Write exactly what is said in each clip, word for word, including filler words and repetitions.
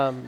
Um,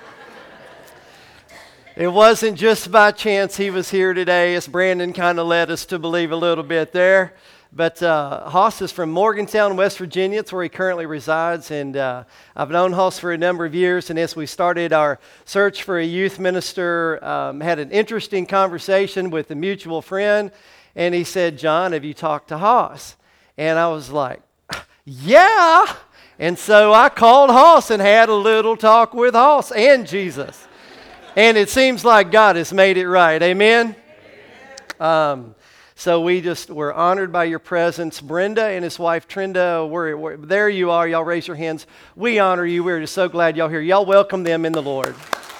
it wasn't just by chance he was here today, as Brandon kind of led us to believe a little bit there. But uh, Hoss is from Morgantown, West Virginia. It's where he currently resides. And uh, I've known Hoss for a number of years. And as we started our search for a youth minister, um, had an interesting conversation with a mutual friend. And he said, "John, have you talked to Hoss?" And I was like, "Yeah." And so I called Hoss and had a little talk with Hoss and Jesus. And it seems like God has made it right. Amen? Um, so we just, we're honored by your presence. Brenda and his wife, Trenda, we're, we're, there you are. Y'all raise your hands. We honor you. We're just so glad y'all here. Y'all welcome them in the Lord.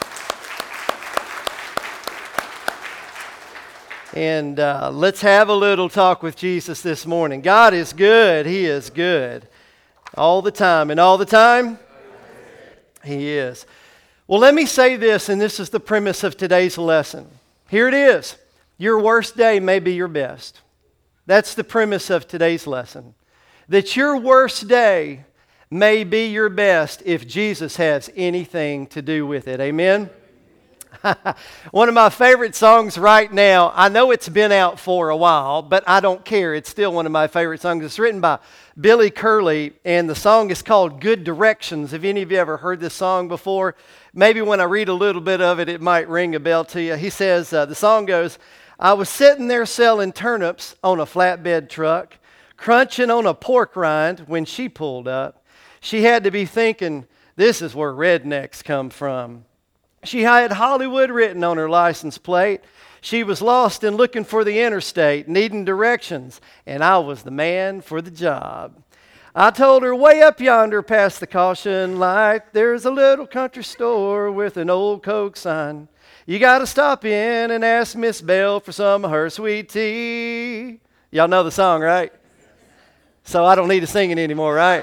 And uh, let's have a little talk with Jesus this morning. God is good. He is good. All the time. And all the time? He is. Well, let me say this, and this is the premise of today's lesson. Here it is. Your worst day may be your best. That's the premise of today's lesson. That your worst day may be your best if Jesus has anything to do with it. Amen? One of my favorite songs right now, I know it's been out for a while, but I don't care. It's still one of my favorite songs. It's written by Billy Curley, and the song is called Good Directions. Have any of you ever heard this song before? Maybe when I read a little bit of it, it might ring a bell to you. He says, uh, the song goes, "I was sitting there selling turnips on a flatbed truck, crunching on a pork rind when she pulled up. She had to be thinking, this is where rednecks come from. She had Hollywood written on her license plate. She was lost and looking for the interstate, needing directions, and I was the man for the job. I told her way up yonder past the caution light, there's a little country store with an old Coke sign. You got to stop in and ask Miss Bell for some of her sweet tea." Y'all know the song, right? So I don't need to sing it anymore, right?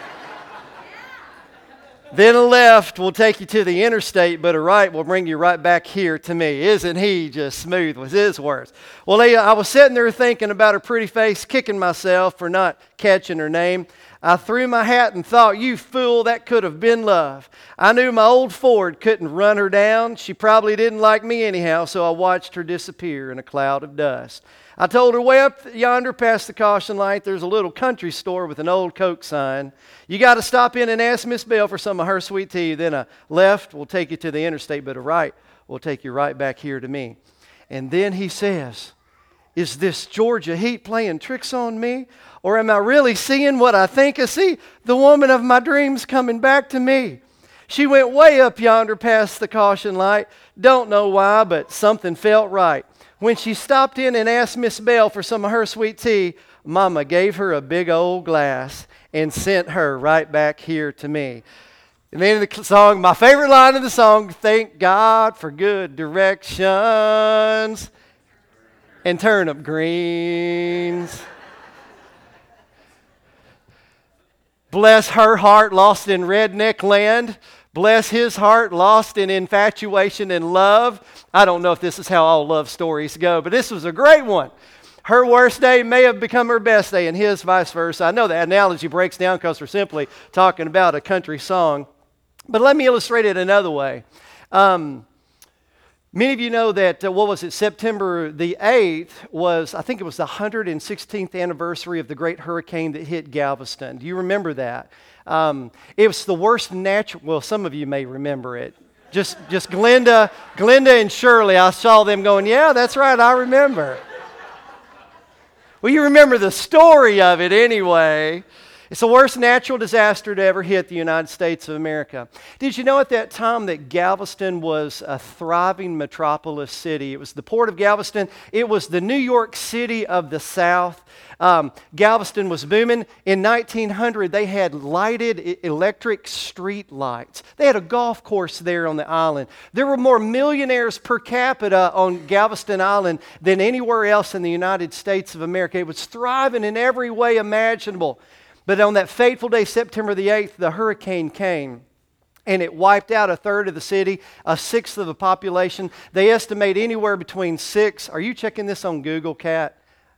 "Then a left will take you to the interstate, but a right will bring you right back here to me. Isn't he just smooth?" was his words. Well, I was sitting there thinking about her pretty face, kicking myself for not catching her name. I threw my hat and thought, you fool, that could have been love. I knew my old Ford couldn't run her down. She probably didn't like me anyhow, so I watched her disappear in a cloud of dust. I told her way up yonder past the caution light, there's a little country store with an old Coke sign. You got to stop in and ask Miss Bell for some of her sweet tea. Then a left will take you to the interstate, but a right will take you right back here to me. And then he says, is this Georgia heat playing tricks on me? Or am I really seeing what I think I see? The woman of my dreams coming back to me. She went way up yonder past the caution light. Don't know why, but something felt right. When she stopped in and asked Miss Bell for some of her sweet tea, Mama gave her a big old glass and sent her right back here to me." And then the song, my favorite line of the song, "Thank God for good directions and turnip greens. Bless her heart lost in redneck land. Bless his heart lost in infatuation and love." I don't know if this is how all love stories go, but this was a great one. Her worst day may have become her best day, and his vice versa. I know that analogy breaks down because we're simply talking about a country song. But let me illustrate it another way. Um, many of you know that, uh, what was it, September the eighth was, I think it was the one hundred sixteenth anniversary of the great hurricane that hit Galveston. Do you remember that? Um, it was the worst natural, well, some of you may remember it. Just just Glenda, Glenda and Shirley, I saw them going, yeah, that's right, I remember. Well, you remember the story of it anyway. It's the worst natural disaster to ever hit the United States of America. Did you know at that time that Galveston was a thriving metropolis city? It was the port of Galveston. It was the New York City of the South. Um, Galveston was booming. In nineteen hundred, they had lighted electric street lights. They had a golf course there on the island. There were more millionaires per capita on Galveston Island than anywhere else in the United States of America. It was thriving in every way imaginable. But on that fateful day, September the eighth, the hurricane came. And it wiped out a third of the city, a sixth of the population. They estimate anywhere between six, are you checking this on Google, Kat?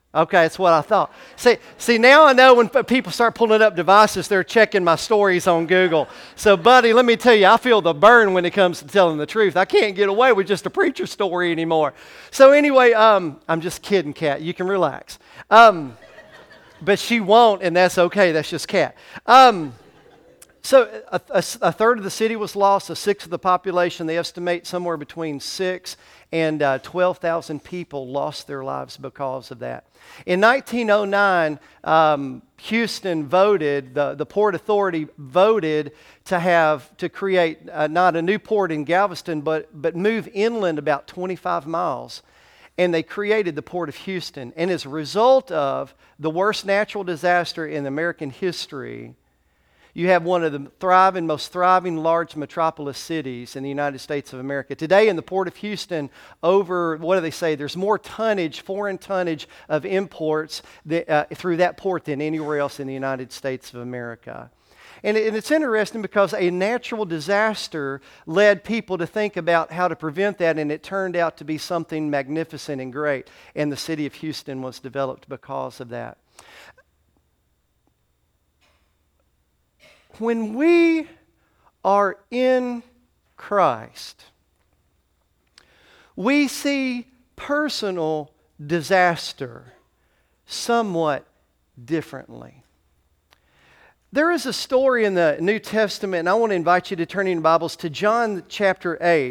Okay, that's what I thought. See, see, now I know when people start pulling up devices, they're checking my stories on Google. So, buddy, let me tell you, I feel the burn when it comes to telling the truth. I can't get away with just a preacher story anymore. So anyway, um, I'm just kidding, Kat. You can relax. Um, but she won't, and that's okay. That's just Kat. Um, so a, a, a third of the city was lost, a sixth of the population. They estimate somewhere between six and uh, twelve thousand people lost their lives because of that. In nineteen oh nine, um, Houston voted, the, the Port Authority voted to have, to create uh, not a new port in Galveston, but, but move inland about twenty-five miles. And they created the Port of Houston. And as a result of the worst natural disaster in American history, you have one of the thriving, most thriving large metropolis cities in the United States of America. Today in the Port of Houston, over, what do they say, there's more tonnage, foreign tonnage of imports that, uh, through that port than anywhere else in the United States of America. And, it, and it's interesting because a natural disaster led people to think about how to prevent that, and it turned out to be something magnificent and great. And the city of Houston was developed because of that. When we are in Christ, we see personal disaster somewhat differently. There is a story in the New Testament, and I want to invite you to turn in your Bibles to John chapter eight.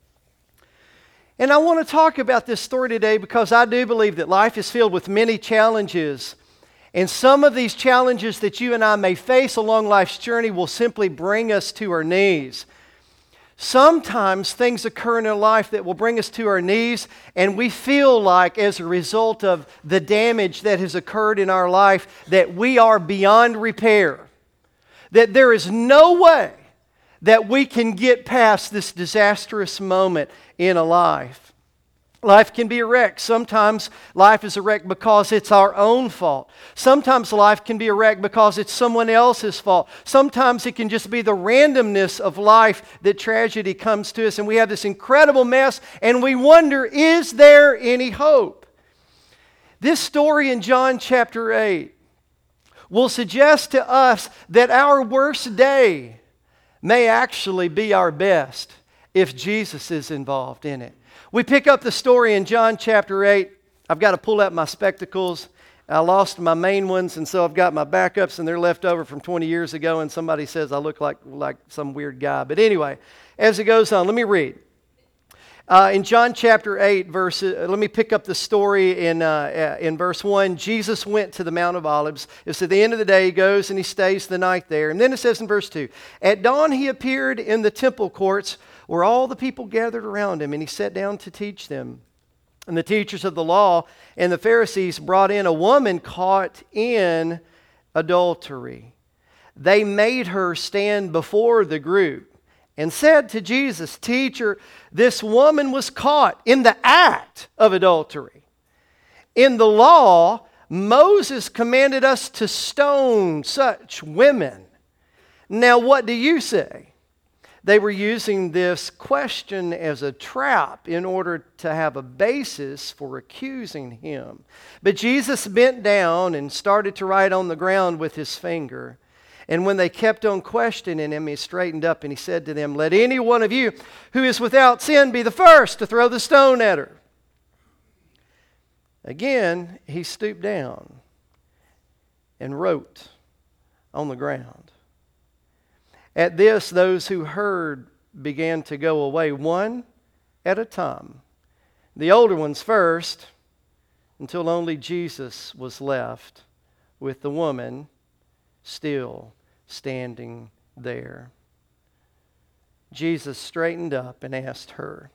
And I want to talk about this story today because I do believe that life is filled with many challenges. And some of these challenges that you and I may face along life's journey will simply bring us to our knees. Sometimes things occur in our life that will bring us to our knees, and we feel like as a result of the damage that has occurred in our life that we are beyond repair. That there is no way that we can get past this disastrous moment in a life. Life can be a wreck. Sometimes life is a wreck because it's our own fault. Sometimes life can be a wreck because it's someone else's fault. Sometimes it can just be the randomness of life that tragedy comes to us, and we have this incredible mess, and we wonder, is there any hope? This story in John chapter eight will suggest to us that our worst day may actually be our best if Jesus is involved in it. We pick up the story in John chapter eight. I've got to pull out my spectacles. I lost my main ones, and so I've got my backups, and they're left over from twenty years ago, and somebody says I look like, like some weird guy. But anyway, as it goes on, let me read. Uh, in John chapter eight, verse, uh, let me pick up the story in, uh, in verse one. Jesus went to the Mount of Olives. It's at the end of the day. He goes and he stays the night there. And then it says in verse two, at dawn he appeared in the temple courts where all the people gathered around him, and he sat down to teach them. And the teachers of the law and the Pharisees brought in a woman caught in adultery. They made her stand before the group and said to Jesus, "Teacher, this woman was caught in the act of adultery. In the law, Moses commanded us to stone such women. Now what do you say?" They were using this question as a trap in order to have a basis for accusing him. But Jesus bent down and started to write on the ground with his finger. And when they kept on questioning him, he straightened up and he said to them, "Let any one of you who is without sin be the first to throw the stone at her." Again, he stooped down and wrote on the ground. At this, those who heard began to go away, one at a time. The older ones first, until only Jesus was left with the woman still standing there. Jesus straightened up and asked her,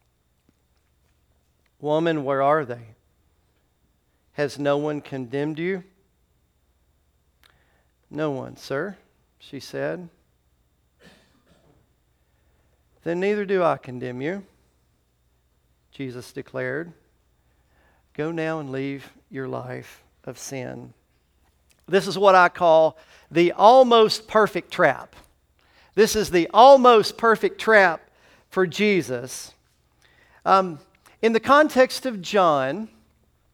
"Woman, where are they? Has no one condemned you?" "No one, sir," she said. "Then neither do I condemn you," Jesus declared. "Go now and leave your life of sin." This is what I call the almost perfect trap. This is the almost perfect trap for Jesus. Um, in the context of John,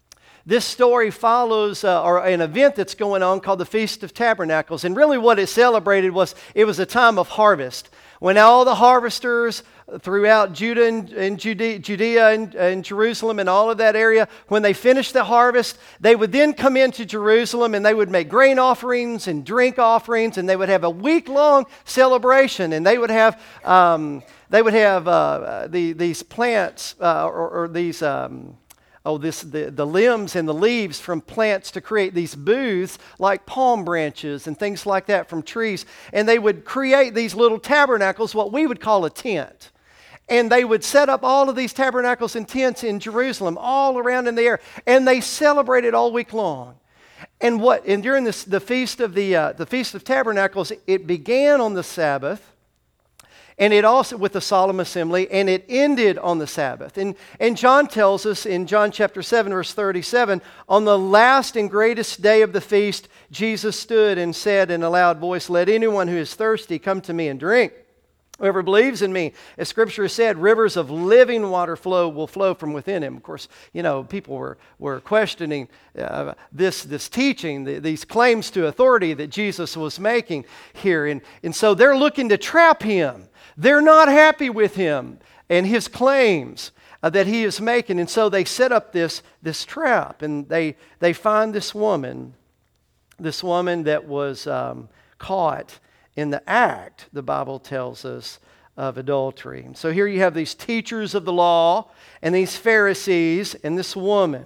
this story follows uh, or an event that's going on called the Feast of Tabernacles. And really what it celebrated was it was a time of harvest, when all the harvesters throughout Judah and, and Judea, Judea and, and Jerusalem and all of that area, when they finished the harvest, they would then come into Jerusalem and they would make grain offerings and drink offerings, and they would have a week-long celebration, and they would have um, they would have uh, the, these plants uh, or, or these um, oh this the, the limbs and the leaves from plants to create these booths like palm branches and things like that from trees, and they would create these little tabernacles, what we would call a tent. And they would set up all of these tabernacles and tents in Jerusalem, all around in the air, and they celebrated all week long. And what? And during this, the feast of the uh, the Feast of Tabernacles, it began on the Sabbath, and it also with the solemn assembly, and it ended on the Sabbath. And and John tells us in John chapter seven, verse thirty-seven, on the last and greatest day of the feast, Jesus stood and said in a loud voice, "Let anyone who is thirsty come to me and drink. Whoever believes in me, as Scripture has said, rivers of living water flow will flow from within him." Of course, you know, people were, were questioning uh, this, this teaching, the, these claims to authority that Jesus was making here. And, and so they're looking to trap him. They're not happy with him and his claims uh, that he is making. And so they set up this, this trap, and they, they find this woman, this woman that was um, caught in the act, the Bible tells us, of adultery. So here you have these teachers of the law and these Pharisees and this woman.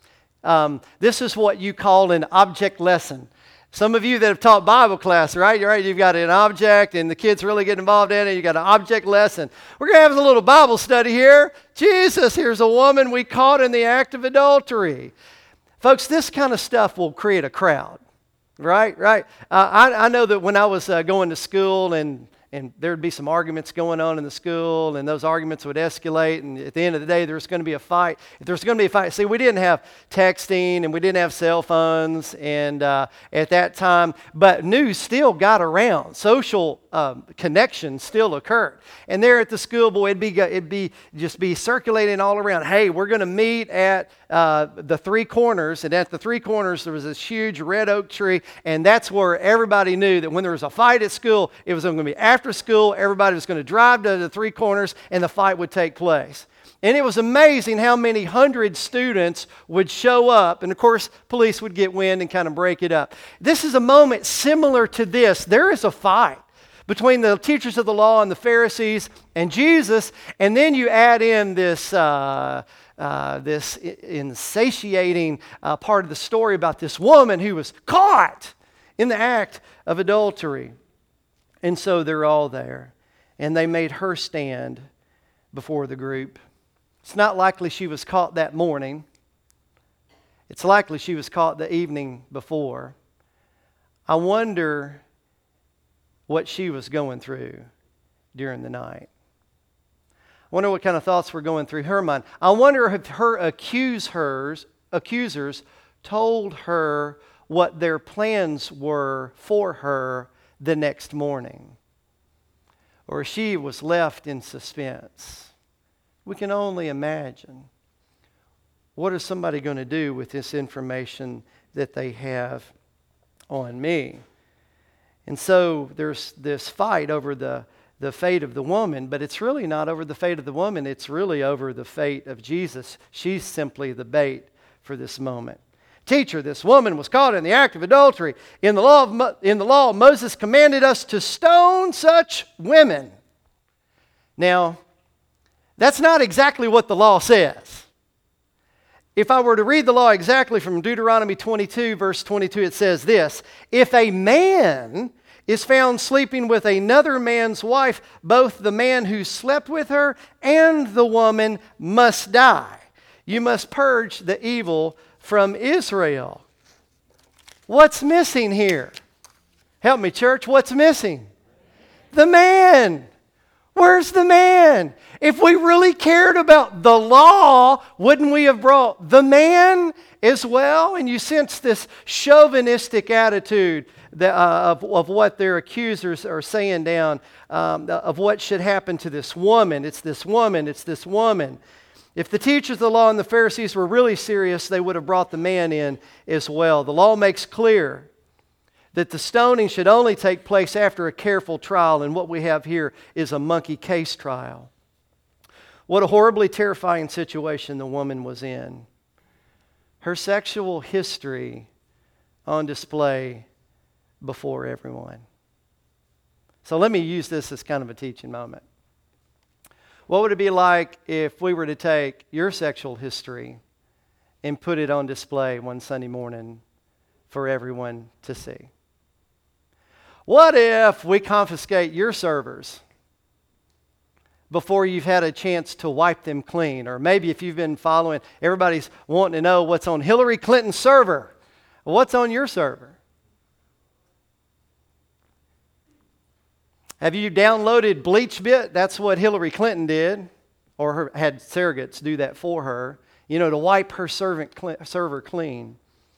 Um, this is what you call an object lesson. Some of you that have taught Bible class, right? You're right. You've got an object, and the kids really get involved in it. You've got an object lesson. We're going to have a little Bible study here. Jesus, here's a woman we caught in the act of adultery. Folks, this kind of stuff will create a crowd. Right, right. Uh, I, I know that when I was uh, going to school, and, and there would be some arguments going on in the school, and those arguments would escalate, and at the end of the day, there was going to be a fight. If there was going to be a fight, see, we didn't have texting, and we didn't have cell phones, and uh, at that time, but news still got around. Social um, connections still occurred. And there at the school, boy, it'd be, it'd be just be circulating all around. Hey, we're going to meet at Uh, the three corners, and at the three corners there was this huge red oak tree, and that's where everybody knew that when there was a fight at school, it was going to be after school. Everybody was going to drive to the three corners, and the fight would take place. And it was amazing how many hundred students would show up, and of course police would get wind and kind of break it up. This is a moment similar to this. There is a fight between the teachers of the law and the Pharisees and Jesus, and then you add in this uh, Uh, this insatiating uh, part of the story about this woman who was caught in the act of adultery. And so they're all there, and they made her stand before the group. It's not likely she was caught that morning. It's likely she was caught the evening before. I wonder what she was going through during the night. I wonder what kind of thoughts were going through her mind. I wonder if her accusers, accusers told her what their plans were for her the next morning. Or she was left in suspense. We can only imagine. What is somebody going to do with this information that they have on me? And so there's this fight over the the fate of the woman, but it's really not over the fate of the woman. It's really over the fate of Jesus. She's simply the bait for this moment. Teacher, this woman was caught in the act of adultery. In the law of Mo- in the law, Moses commanded us to stone such women. Now, that's not exactly what the law says. If I were to read the law exactly from Deuteronomy twenty-two, verse twenty-two, it says this: if a man is found sleeping with another man's wife, both the man who slept with her and the woman must die. You must purge the evil from Israel. What's missing here? Help me, church. What's missing? The man. Where's the man? If we really cared about the law, wouldn't we have brought the man as well? And you sense this chauvinistic attitude that, uh, of, of what their accusers are saying down, um, of what should happen to this woman. It's this woman, it's this woman. If the teachers of the law and the Pharisees were really serious, they would have brought the man in as well. The law makes clear that the stoning should only take place after a careful trial, and what we have here is a monkey case trial. What a horribly terrifying situation the woman was in. Her sexual history on display before everyone. So let me use this as kind of a teaching moment. What would it be like if we were to take your sexual history and put it on display one Sunday morning for everyone to see? What if we confiscate your servers before you've had a chance to wipe them clean? Or maybe if you've been following, everybody's wanting to know what's on Hillary Clinton's server. What's on your server? Have you downloaded BleachBit? That's what Hillary Clinton did, or her, had surrogates do that for her, you know, to wipe her servant cl- server clean.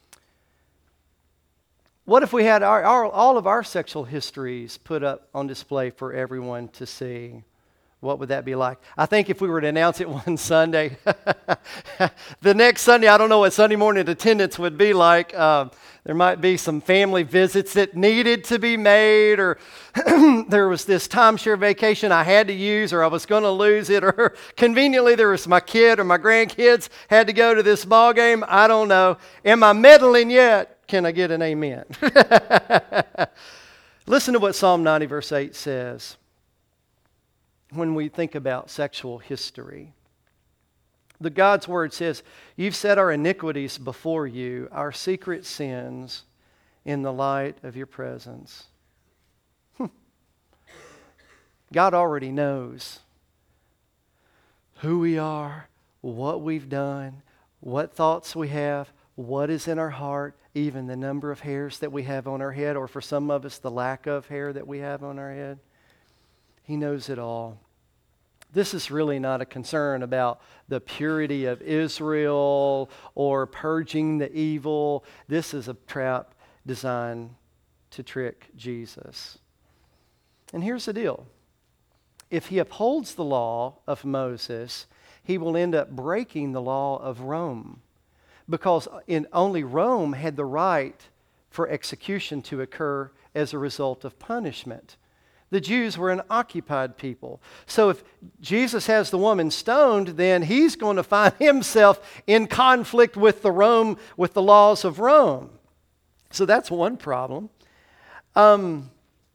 What if we had our, our, all of our sexual histories put up on display for everyone to see? What would that be like? I think if we were to announce it one Sunday, the next Sunday, I don't know what Sunday morning attendance would be like. Uh, there might be some family visits that needed to be made, or there was this timeshare vacation I had to use, or I was going to lose it, or conveniently there was my kid or my grandkids had to go to this ball game. I don't know. Am I meddling yet? Can I get an amen? Listen to what Psalm ninety verse eight says. When we think about sexual history, the God's Word says, "You've set our iniquities before you, our secret sins in the light of your presence." Hmm. God already knows who we are, what we've done, what thoughts we have, what is in our heart, even the number of hairs that we have on our head, or for some of us, the lack of hair that we have on our head. He knows it all. This is really not a concern about the purity of Israel or purging the evil. This is a trap designed to trick Jesus. And here's the deal. If he upholds the law of Moses, he will end up breaking the law of Rome, because in only Rome had the right for execution to occur as a result of punishment. The Jews were an occupied people. So if Jesus has the woman stoned, then he's going to find himself in conflict with the Rome, with the laws of Rome. So that's one problem. Um,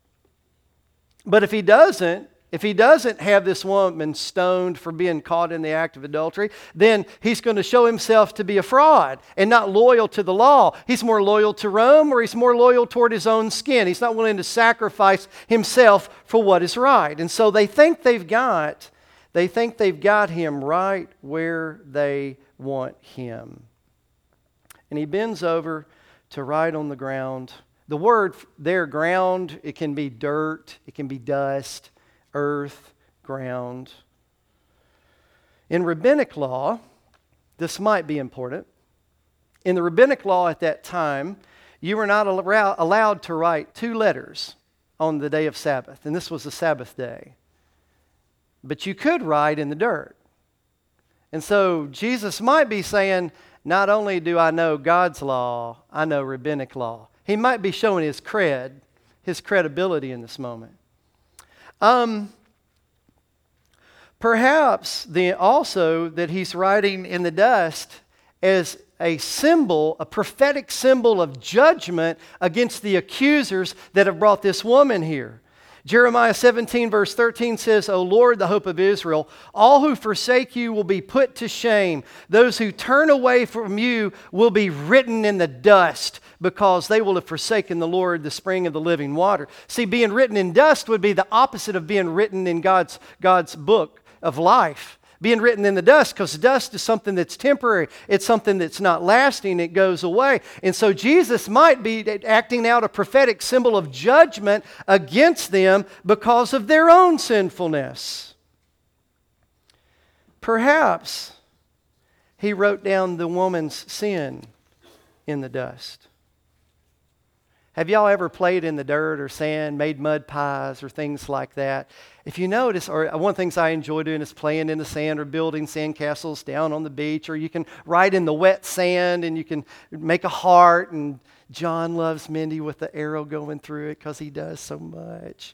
but if he doesn't, if he doesn't have this woman stoned for being caught in the act of adultery, then he's going to show himself to be a fraud and not loyal to the law. He's more loyal to Rome, or he's more loyal toward his own skin. He's not willing to sacrifice himself for what is right. And so they think they've got, they think they've got him right where they want him. And he bends over to write on the ground. The word there, ground, it can be dirt, it can be dust, earth, ground. In rabbinic law, this might be important. In the rabbinic law at that time, you were not al- allowed to write two letters on the day of Sabbath, and this was the Sabbath day. But you could write in the dirt. And so Jesus might be saying, not only do I know God's law, I know rabbinic law. He might be showing his cred, his credibility in this moment. Um, perhaps the, also that he's writing in the dust as a symbol, a prophetic symbol of judgment against the accusers that have brought this woman here. Jeremiah seventeen verse thirteen says, "O Lord, the hope of Israel, all who forsake you will be put to shame. Those who turn away from you will be written in the dust, because they will have forsaken the Lord, the spring of the living water." See, being written in dust would be the opposite of being written in God's, God's book of life. Being written in the dust, because dust is something that's temporary. It's something that's not lasting. It goes away. And so Jesus might be acting out a prophetic symbol of judgment against them because of their own sinfulness. Perhaps he wrote down the woman's sin in the dust. Have y'all ever played in the dirt or sand, made mud pies or things like that? If you notice, or one of the things I enjoy doing is playing in the sand or building sand castles down on the beach, or you can ride in the wet sand and you can make a heart, and John loves Mindy with the arrow going through it because he does so much.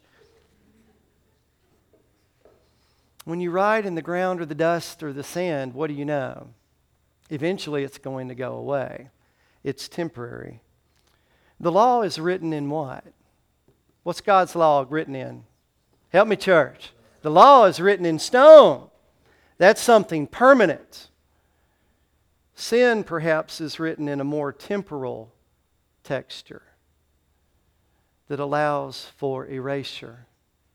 When you ride in the ground or the dust or the sand, what do you know? Eventually it's going to go away. It's temporary. The law is written in what? What's God's law written in? Help me, church. The law is written in stone. That's something permanent. Sin, perhaps, is written in a more temporal texture that allows for erasure.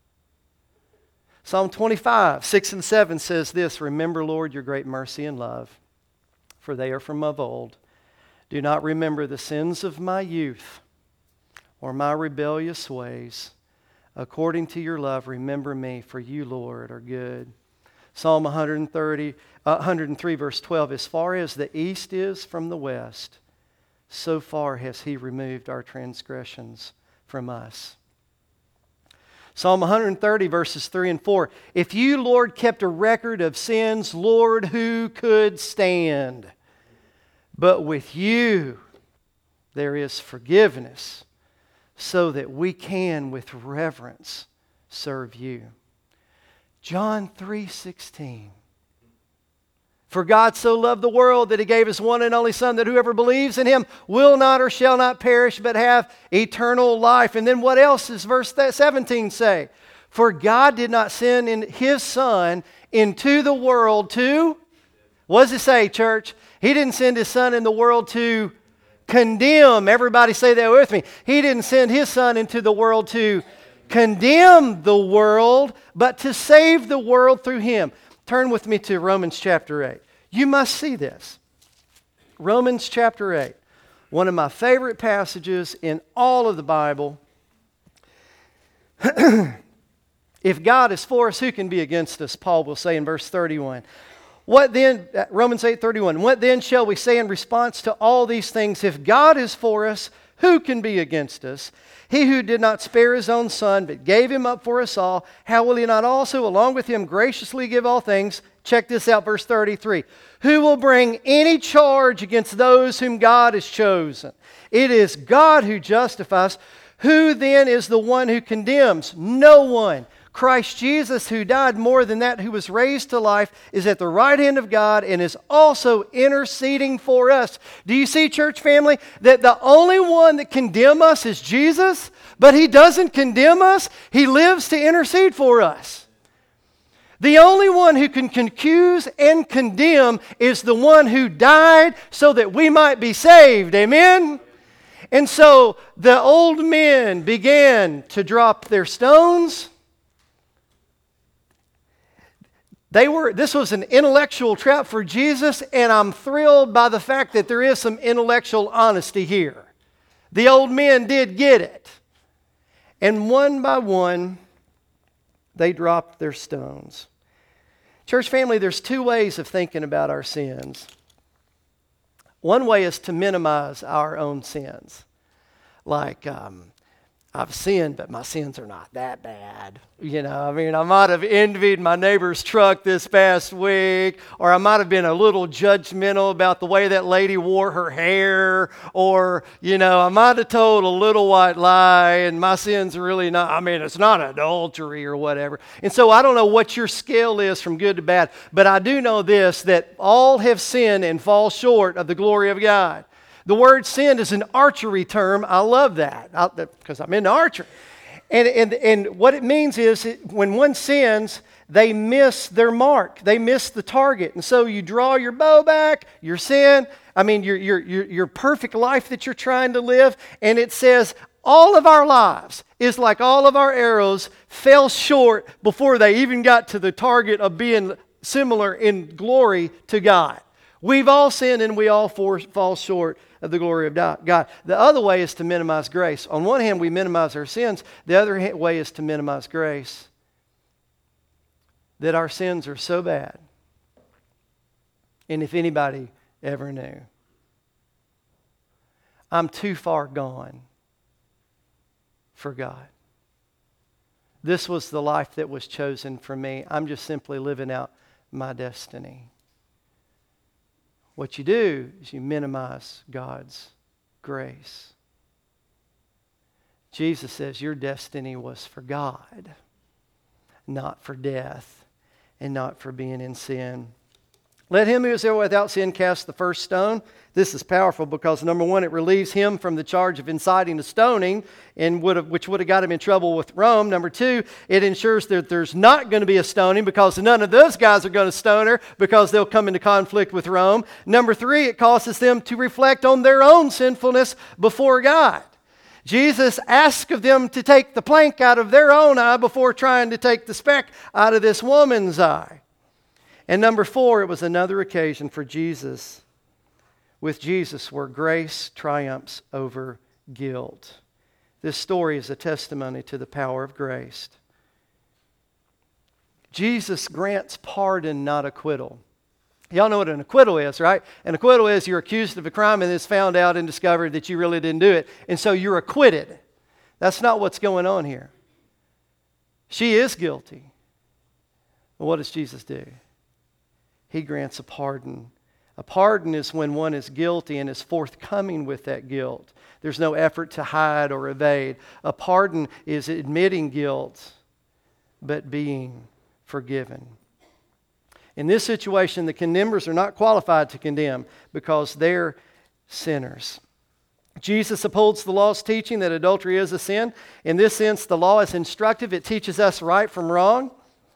Psalm twenty-five, six and seven says this, "Remember, Lord, your great mercy and love, for they are from of old. Do not remember the sins of my youth or my rebellious ways. According to your love, remember me, for you, Lord, are good." Psalm one thirty, uh, one hundred three, verse twelve, "As far as the east is from the west, so far has he removed our transgressions from us." Psalm one thirty, verses three and four, "If you, Lord, kept a record of sins, Lord, who could stand? But with you there is forgiveness, so that we can with reverence serve you." John three sixteen, "For God so loved the world that he gave his one and only Son, that whoever believes in him will not or shall not perish, but have eternal life." And then what else does verse seventeen say? "For God did not send in his Son into the world to," what does it say, church? He didn't send his Son in the world to condemn. Everybody say that with me. He didn't send his Son into the world to condemn the world, but to save the world through him. Turn with me to Romans chapter eight. You must see this. Romans chapter eight. One of my favorite passages in all of the Bible. If God is for us, who can be against us? Paul will say in verse thirty-one. What then, Romans eight thirty-one, "What then shall we say in response to all these things? If God is for us, who can be against us? He who did not spare his own Son, but gave him up for us all, how will he not also, along with him, graciously give all things?" Check this out, verse thirty-three. "Who will bring any charge against those whom God has chosen? It is God who justifies. Who then is the one who condemns? No one. Christ Jesus, who died, more than that, who was raised to life, is at the right hand of God and is also interceding for us." Do you see, church family, that the only one that can condemn us is Jesus, but he doesn't condemn us. He lives to intercede for us. The only one who can accuse and condemn is the one who died so that we might be saved. Amen? And so the old men began to drop their stones. They were, this was an intellectual trap for Jesus, and I'm thrilled by the fact that there is some intellectual honesty here. The old men did get it. And one by one, they dropped their stones. Church family, there's two ways of thinking about our sins. One way is to minimize our own sins. Like, um, I've sinned, but my sins are not that bad. You know, I mean, I might have envied my neighbor's truck this past week, or I might have been a little judgmental about the way that lady wore her hair, or, you know, I might have told a little white lie, and my sins are really not, I mean, it's not adultery or whatever. And so I don't know what your scale is from good to bad, but I do know this, that all have sinned and fall short of the glory of God. The word sin is an archery term. I love that because I'm into archery. And, and, and what it means is it, when one sins, they miss their mark. They miss the target. And so you draw your bow back, your sin, I mean, your, your, your, your perfect life that you're trying to live. And it says all of our lives is like all of our arrows fell short before they even got to the target of being similar in glory to God. We've all sinned and we all for, fall short of the glory of God. The other way is to minimize grace. On one hand, we minimize our sins. The other way is to minimize grace. That our sins are so bad. And if anybody ever knew, I'm too far gone for God. This was the life that was chosen for me. I'm just simply living out my destiny. What you do is you minimize God's grace. Jesus says your destiny was for God, not for death, and not for being in sin. Let him who is there without sin cast the first stone. This is powerful because, number one, it relieves him from the charge of inciting the stoning, and would have, which would have got him in trouble with Rome. Number two, it ensures that there's not going to be a stoning because none of those guys are going to stone her because they'll come into conflict with Rome. Number three, it causes them to reflect on their own sinfulness before God. Jesus asked of them to take the plank out of their own eye before trying to take the speck out of this woman's eye. And number four, it was another occasion for Jesus, with Jesus, where grace triumphs over guilt. This story is a testimony to the power of grace. Jesus grants pardon, not acquittal. Y'all know what an acquittal is, right? An acquittal is you're accused of a crime and it's found out and discovered that you really didn't do it. And so you're acquitted. That's not what's going on here. She is guilty. But what does Jesus do? He grants a pardon. A pardon is when one is guilty and is forthcoming with that guilt. There's no effort to hide or evade. A pardon is admitting guilt, but being forgiven. In this situation, the condemners are not qualified to condemn because they're sinners. Jesus upholds the law's teaching that adultery is a sin. In this sense, the law is instructive. It teaches us right from wrong.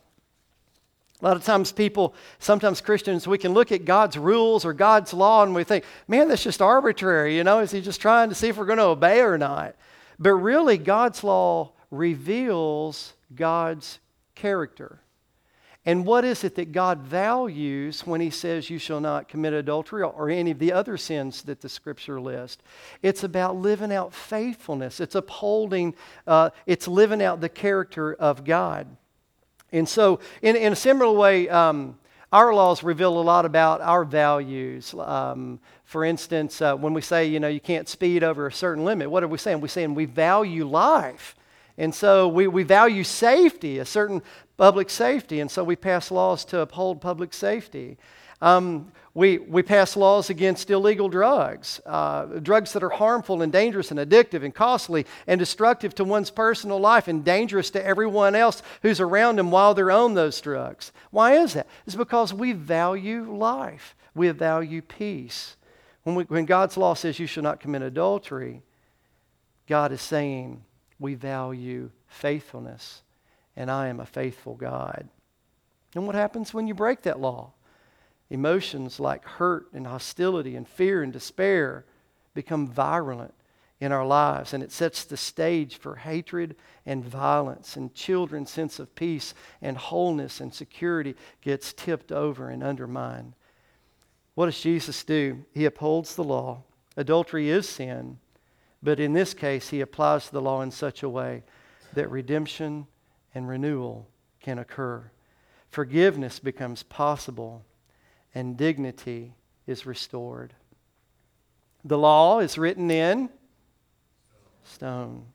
A lot of times people, sometimes Christians, we can look at God's rules or God's law and we think, man, that's just arbitrary. You know, is he just trying to see if we're going to obey or not? But really, God's law reveals God's character. And what is it that God values when he says you shall not commit adultery or any of the other sins that the Scripture lists? It's about living out faithfulness. It's upholding, uh, it's living out the character of God. And so, in, in a similar way, um, our laws reveal a lot about our values. Um, for instance, uh, when we say, you know, you can't speed over a certain limit, what are we saying? We're saying we value life. And so we, we value safety, a certain public safety. And so we pass laws to uphold public safety. Um, we, we pass laws against illegal drugs, uh, drugs that are harmful and dangerous and addictive and costly and destructive to one's personal life and dangerous to everyone else who's around them while they're on those drugs. Why is that? It's because we value life. We value peace. When, we, when God's law says you shall not commit adultery, God is saying we value faithfulness, and I am a faithful God. And what happens when you break that law? Emotions like hurt and hostility and fear and despair become virulent in our lives, and it sets the stage for hatred and violence, and children's sense of peace and wholeness and security gets tipped over and undermined. What does Jesus do? He upholds the law. Adultery is sin, but in this case, he applies the law in such a way that redemption and renewal can occur. Forgiveness becomes possible, and dignity is restored. The law is written in stone.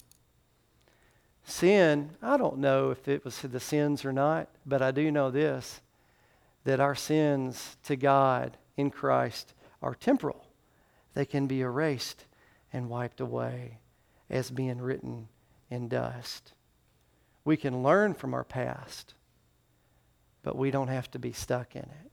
Sin, I don't know if it was the sins or not, but I do know this, that our sins to God in Christ are temporal. They can be erased and wiped away as being written in dust. We can learn from our past, but we don't have to be stuck in it.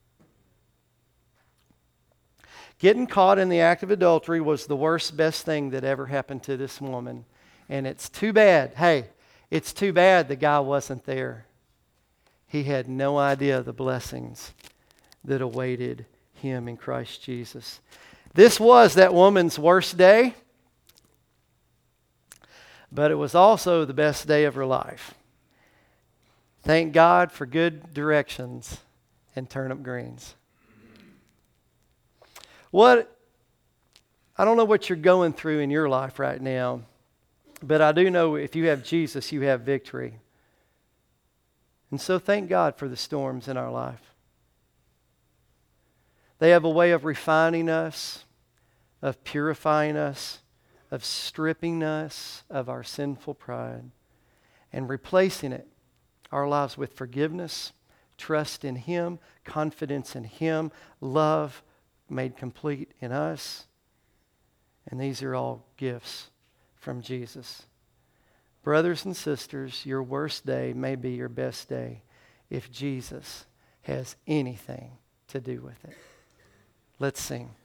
Getting caught in the act of adultery was the worst, best thing that ever happened to this woman. And it's too bad. Hey, it's too bad the guy wasn't there. He had no idea the blessings that awaited him in Christ Jesus. This was that woman's worst day, but it was also the best day of her life. Thank God for good directions and turnip greens. What, I don't know what you're going through in your life right now, but I do know if you have Jesus, you have victory. And so thank God for the storms in our life. They have a way of refining us, of purifying us, of stripping us of our sinful pride and replacing it, our lives, with forgiveness, trust in Him, confidence in Him, love made complete in us. And these are all gifts from Jesus. Brothers and sisters, your worst day may be your best day if Jesus has anything to do with it. Let's sing.